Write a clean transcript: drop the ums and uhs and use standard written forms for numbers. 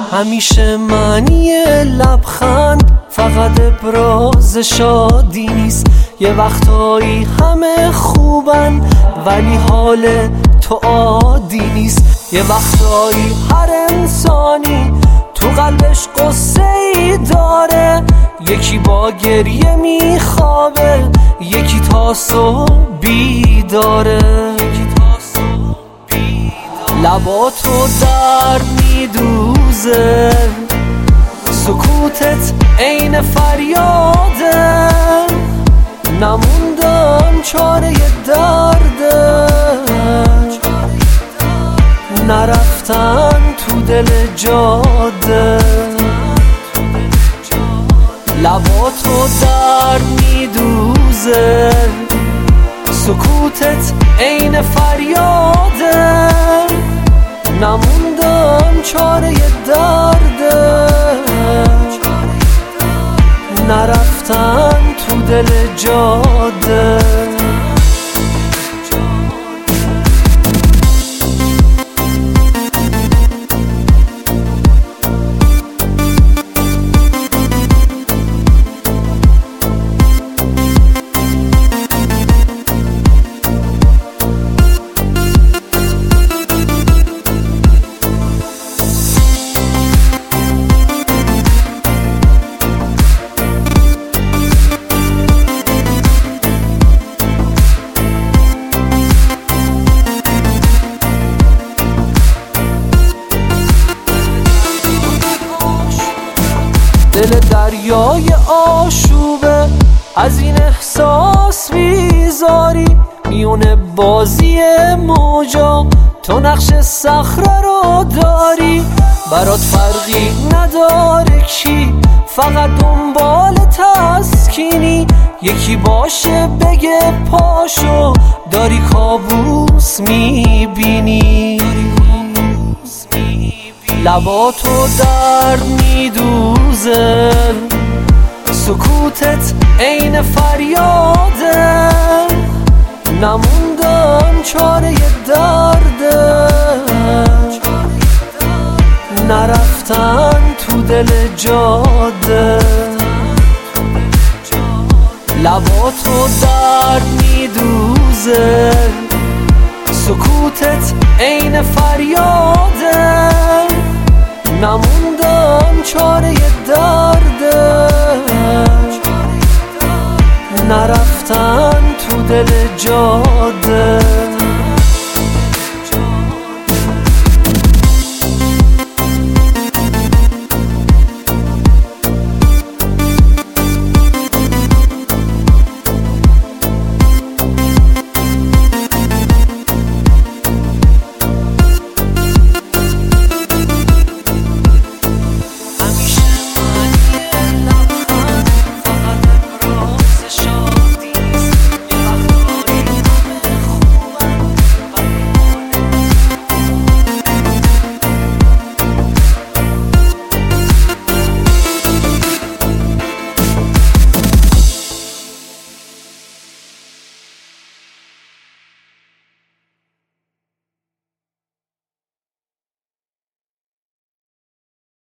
همیشه معنی لبخند فقط ابراز شادی نیست. یه وقتایی همه خوبن ولی حال تو عادی نیست. یه وقتایی هر انسانی تو قلبش قصه ای داره، یکی با گریه میخوابه، یکی تا صبح بیداره. لباتو در میدوزه، سکوتت عین فریاده، نموندم چاره درده، نرفتن تو دل جاده. لباتو در میدوزه، سکوتت عین فریاده، نموندم چاره درده، نرفتن تو دل جاده. دل دریای آشوبه، از این احساس بیزاری، میونه بازی موجا تو نقش صخره رو داری. برات فرقی نداره کی، فقط دنبال تسکینی، یکی باشه بگه پاشو داری کابوس میبینی. لباتو در میدوزه، سکوتت عین فریاده، نموندم چاره درده، نرفتن تو دل جاده. لباتو در میدوزه، سکوتت عین فریاده، نموندم چاره درده، نرفتن تو دل جاده.